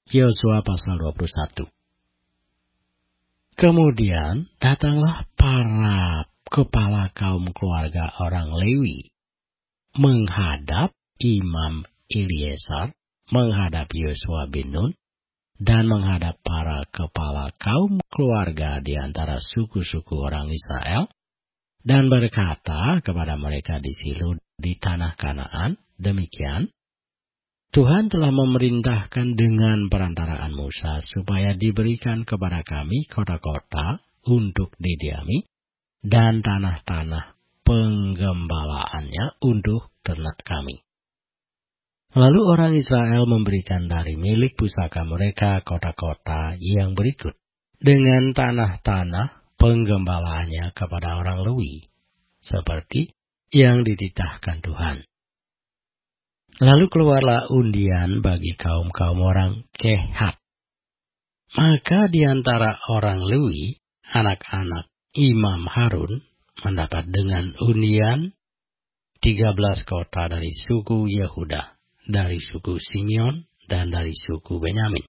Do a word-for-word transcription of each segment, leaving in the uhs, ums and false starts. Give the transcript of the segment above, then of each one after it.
Yosua pasal dua puluh satu. Kemudian datanglah para kepala kaum keluarga orang Lewi menghadap Imam Eliezer, menghadap Yosua bin Nun, dan menghadap para kepala kaum keluarga di antara suku-suku orang Israel, dan berkata kepada mereka di Silo di tanah Kanaan, demikian, Tuhan telah memerintahkan dengan perantaraan Musa supaya diberikan kepada kami kota-kota untuk didiami dan tanah-tanah penggembalaannya untuk ternak kami. Lalu orang Israel memberikan dari milik pusaka mereka kota-kota yang berikut, dengan tanah-tanah penggembalaannya kepada orang Lewi, seperti yang dititahkan Tuhan. Lalu keluarlah undian bagi kaum-kaum orang Kehat. Maka di antara orang Lewi, anak-anak Imam Harun mendapat dengan undian tiga belas kota dari suku Yehuda, dari suku Simeon, dan dari suku Benyamin.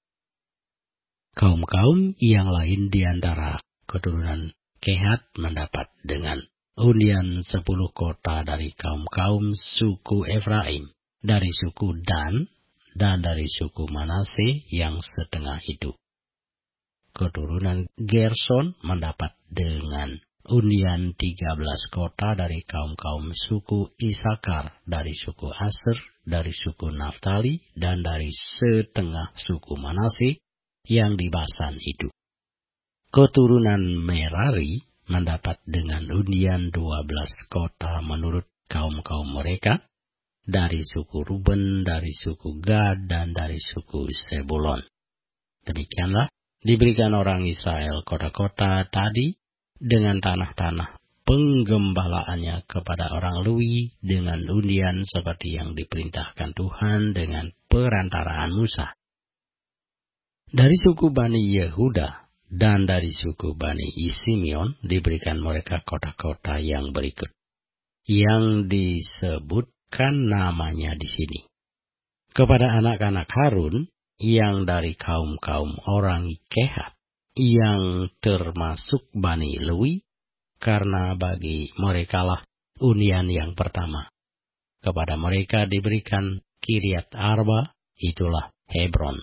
Kaum-kaum yang lain di antara keturunan Kehat mendapat dengan undian sepuluh kota dari kaum-kaum suku Efraim, dari suku Dan, dan dari suku Manase yang setengah itu. Keturunan Gerson mendapat dengan undian tiga belas kota dari kaum-kaum suku Isakar, dari suku Aser, dari suku Naftali, dan dari setengah suku Manase yang di Basan itu. Keturunan Merari mendapat dengan undian dua belas kota menurut kaum-kaum mereka, dari suku Ruben, dari suku Gad, dan dari suku Sebulon. Demikianlah diberikan orang Israel kota-kota tadi dengan tanah-tanah penggembalaannya kepada orang Lewi dengan undian seperti yang diperintahkan Tuhan dengan perantaraan Musa. Dari suku Bani Yehuda dan dari suku Bani Simeon diberikan mereka kota-kota yang berikut, yang disebut kan namanya di sini. Kepada anak-anak Harun yang dari kaum-kaum orang Kehat, yang termasuk Bani Lewi, karena bagi merekalah undian yang pertama. Kepada mereka diberikan Kiryat Arba, itulah Hebron.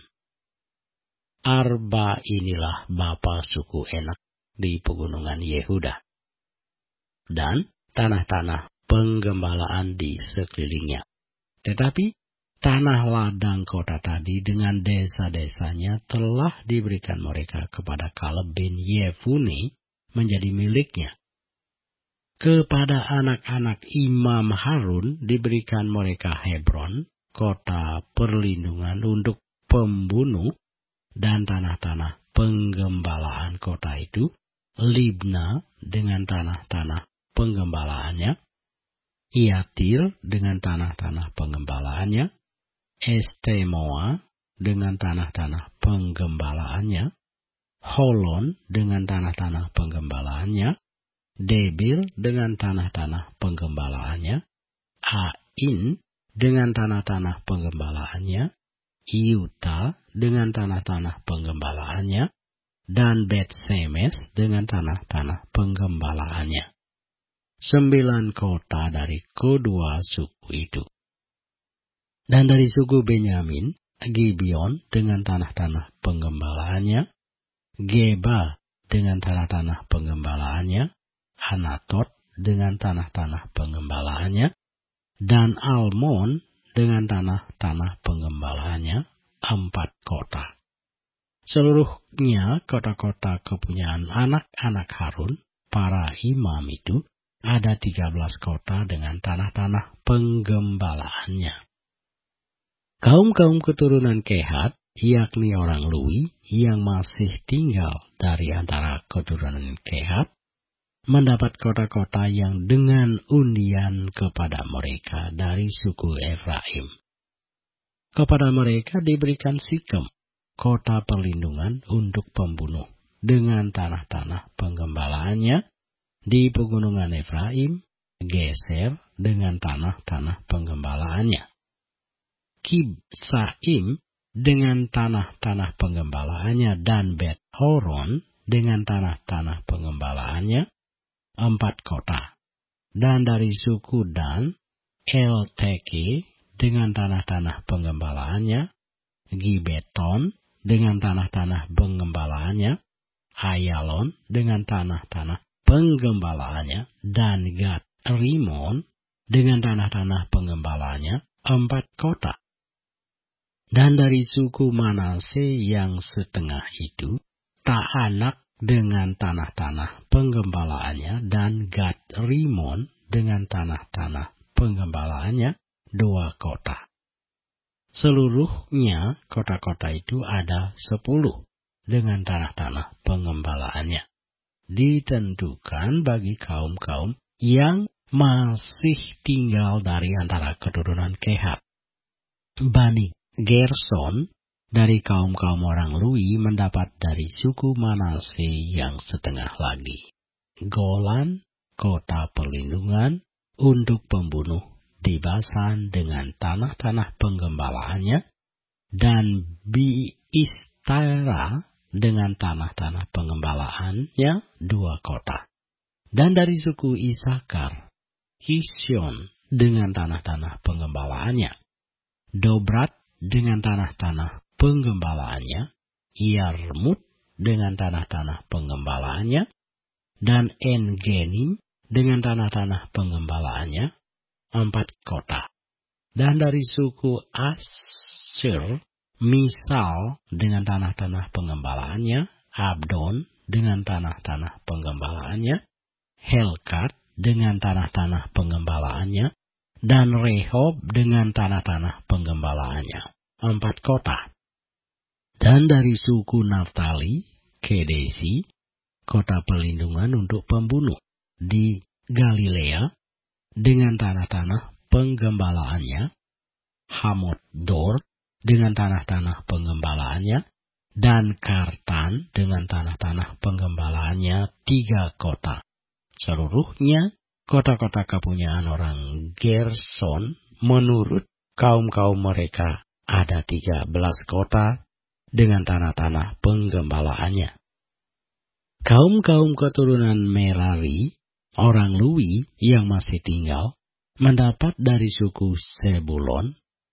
Arba inilah bapa suku Enak di pegunungan Yehuda, dan tanah-tanah penggembalaan di sekelilingnya. Tetapi tanah ladang kota tadi dengan desa-desanya telah diberikan mereka kepada Kaleb bin Yefune menjadi miliknya. Kepada anak-anak Imam Harun diberikan mereka Hebron, kota perlindungan untuk pembunuh, dan tanah-tanah penggembalaan kota itu, Libna dengan tanah-tanah penggembalaannya, Iatir dengan tanah-tanah pengembalaannya, Estemoa dengan tanah-tanah penggembalaannya, Holon dengan tanah-tanah penggembalaannya, Debir dengan tanah-tanah penggembalaannya, Ain dengan tanah-tanah penggembalaannya, Iuta dengan tanah-tanah penggembalaannya, dan Bet-Semes dengan tanah-tanah penggembalaannya. Sembilan kota dari kedua suku itu. Dan dari suku Benyamin, Gibeon dengan tanah-tanah penggembalaannya, Geba dengan tanah-tanah penggembalaannya, Anatot dengan tanah-tanah penggembalaannya, dan Almon dengan tanah-tanah penggembalaannya, empat kota. Seluruhnya kota-kota kepunyaan anak-anak Harun, para imam itu, ada tiga belas kota dengan tanah-tanah penggembalaannya. Kaum-kaum keturunan Kehat, yakni orang Lewi yang masih tinggal dari antara keturunan Kehat, mendapat kota-kota yang dengan undian kepada mereka dari suku Efraim. Kepada mereka diberikan Sikem, kota perlindungan untuk pembunuh, dengan tanah-tanah penggembalaannya, di pegunungan Efraim, Geser dengan tanah-tanah penggembalaannya. Kibsaim dengan tanah-tanah penggembalaannya, dan Bet Horon dengan tanah-tanah penggembalaannya, empat kota. Dan dari suku Dan, Elteke dengan tanah-tanah penggembalaannya, Gibeton dengan tanah-tanah penggembalaannya, Ayalon dengan tanah-tanah penggembalaannya, dan Gad Rimon dengan tanah-tanah penggembalaannya, empat kota. Dan dari suku Manase yang setengah itu, Taanak dengan tanah-tanah penggembalaannya, dan Gad Rimon dengan tanah-tanah penggembalaannya, dua kota. Seluruhnya kota-kota itu ada sepuluh dengan tanah-tanah pengembalaannya. Ditentukan bagi kaum-kaum yang masih tinggal dari antara keturunan Kehat. Bani Gerson dari kaum-kaum orang Lui mendapat dari suku Manase yang setengah lagi. Golan, kota perlindungan untuk pembunuh di Basan dengan tanah-tanah penggembalaannya, dan Biistara dengan tanah-tanah pengembalaannya, dua kota. Dan dari suku Isakar, Kision dengan tanah-tanah pengembalaannya, Dobrat dengan tanah-tanah penggembalaannya, Yarmut dengan tanah-tanah pengembalaannya, dan Engenim dengan tanah-tanah pengembalaannya, empat kota. Dan dari suku Asyr, Misal dengan tanah-tanah pengembalaannya, Abdon dengan tanah-tanah pengembalaannya, Helkat dengan tanah-tanah pengembalaannya, dan Rehob dengan tanah-tanah pengembalaannya, empat kota. Dan dari suku Naftali, Kedesi, kota perlindungan untuk pembunuh di Galilea dengan tanah-tanah penggembalaannya, Hamot Dor dengan tanah-tanah penggembalaannya, dan Kartan dengan tanah-tanah penggembalaannya, tiga kota. Seluruhnya kota-kota kepunyaan orang Gerson menurut kaum-kaum mereka ada tiga belas kota dengan tanah-tanah penggembalaannya. Kaum-kaum keturunan Merari, orang Lui yang masih tinggal, mendapat dari suku Sebulon,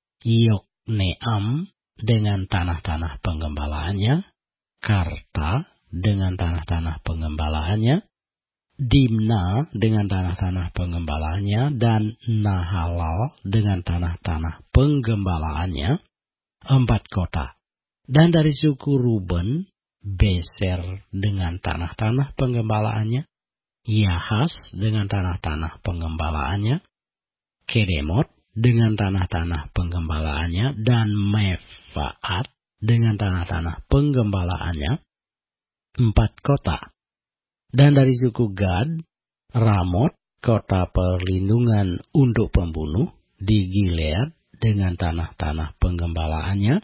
Yokneam dengan tanah-tanah penggembalaannya, Karta dengan tanah-tanah penggembalaannya, Dimna dengan tanah-tanah pengembalaannya, dan Nahalal dengan tanah-tanah penggembalaannya, empat kota. Dan dari suku Ruben, Beser dengan tanah-tanah penggembalaannya, Yahas dengan tanah-tanah pengembalaannya, Kedemot dengan tanah-tanah penggembalaannya, dan Mefaat dengan tanah-tanah penggembalaannya, empat kota. Dan dari suku Gad, Ramot, kota perlindungan untuk pembunuh di Gilead dengan tanah-tanah penggembalaannya,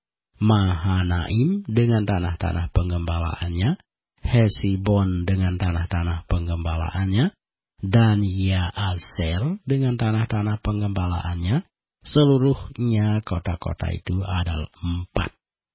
Mahanaim dengan tanah-tanah penggembalaannya, Hesibon dengan tanah-tanah penggembalaannya, dan Yaaser dengan tanah-tanah penggembalaannya. Seluruhnya kota-kota itu adalah empat.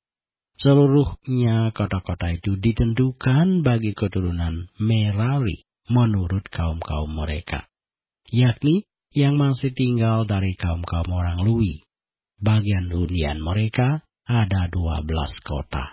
Seluruhnya kota-kota itu ditentukan bagi keturunan Merari menurut kaum-kaum mereka, yakni yang masih tinggal dari kaum-kaum orang Lui. Bagian hunian mereka ada dua belas kota.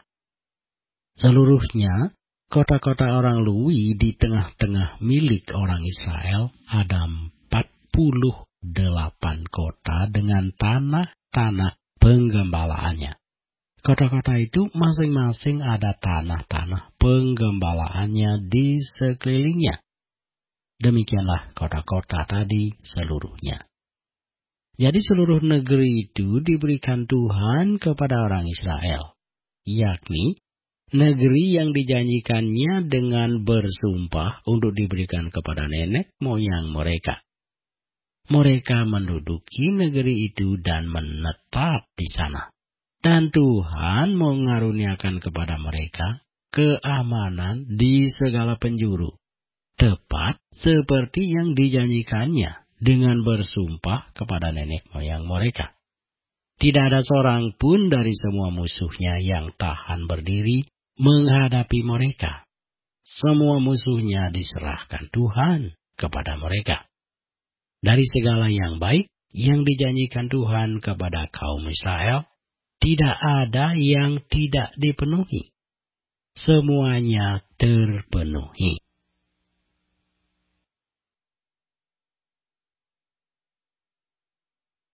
Seluruhnya kota-kota orang Lui di tengah-tengah milik orang Israel ada empat puluh delapan kota dengan tanah-tanah penggembalaannya. Kota-kota itu masing-masing ada tanah-tanah penggembalaannya di sekelilingnya. Demikianlah kota-kota tadi seluruhnya. Jadi seluruh negeri itu diberikan Tuhan kepada orang Israel, yakni negeri yang dijanjikannya dengan bersumpah untuk diberikan kepada nenek moyang mereka. Mereka menduduki negeri itu dan menetap di sana. Dan Tuhan mengaruniakan kepada mereka keamanan di segala penjuru, tepat seperti yang dijanjikannya dengan bersumpah kepada nenek moyang mereka. Tidak ada seorang pun dari semua musuhnya yang tahan berdiri menghadapi mereka. Semua musuhnya diserahkan Tuhan kepada mereka. Dari segala yang baik yang dijanjikan Tuhan kepada kaum Israel, tidak ada yang tidak dipenuhi. Semuanya terpenuhi.